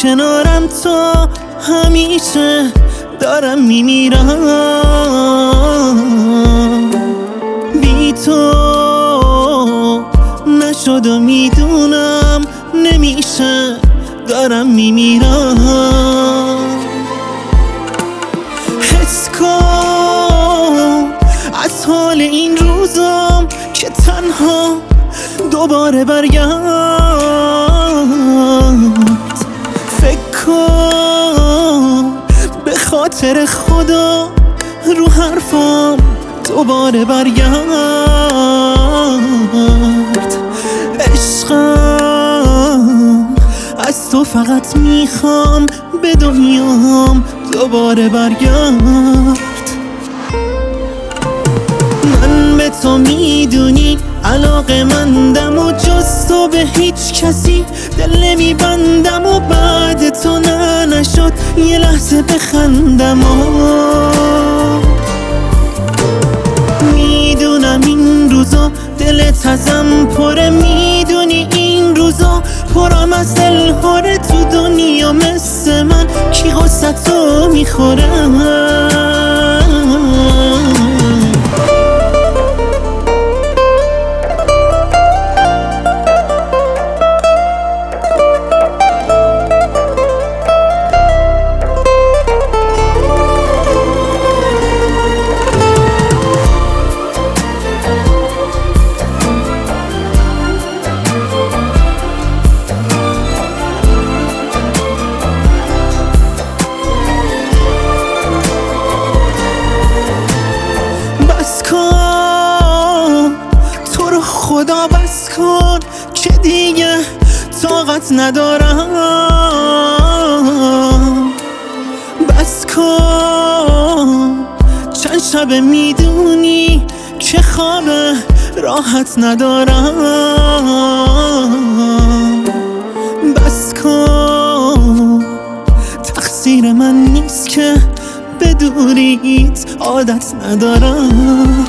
کنارم تا همیشه دارم میمیرم. بی تو نشد و میدونم نمیشه دارم میمیرم. حس کن از حال این روزم که تنها دوباره برگرد. فکر کن به خاطر خدا رو حرفم دوباره برگرد. عشقم از تو فقط میخوام به دنیام دوباره برگرد. من به تو میدونی علاقه‌مندم و جز تو به هیچ کسی دل نمیبندم و بعد تو نشد یه لحظه بخندم میدونم این روزا دلت ازم پره، میدونی این روزا پرم از دلهاره. تو دنیا مثل من کی غصه تو میخوره؟ تو رو خدا بس کن که دیگه طاقت ندارم. بس کن چند شب میدونی که خواب راحت ندارم. بس کن تقصیر من نیست که به دوریت عادت ندارم.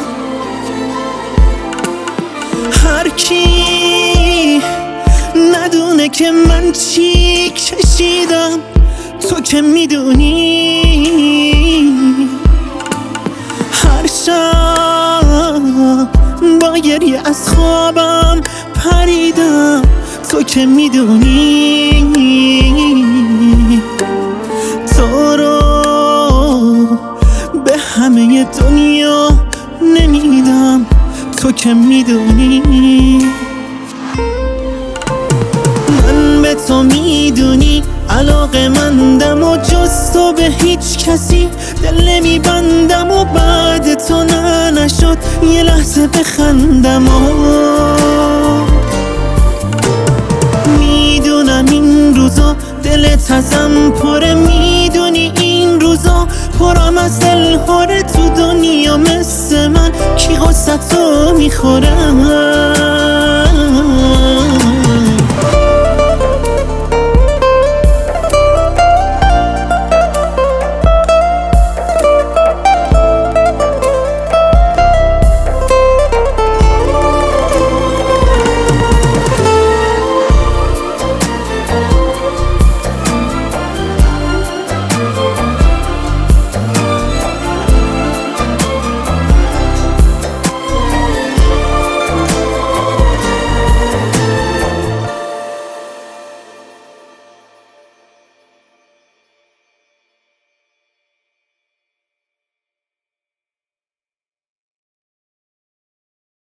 هر کی ندونه که من چی کشیدم تو که میدونی. هر شب با گریه از خوابم پریدم تو که میدونی. تو رو به همه دنیا نمیدم تو که میدونی. من به تو میدونی علاقه‌مندم و جز تو به هیچ کسی دل نمیبندم و بعد تو نشد یه لحظه بخندم میدونم این روزا دلت ازم پره، میدونی این روزا پرم از دلهاره. تو دنیا مثل من کی غصه تو میخوره؟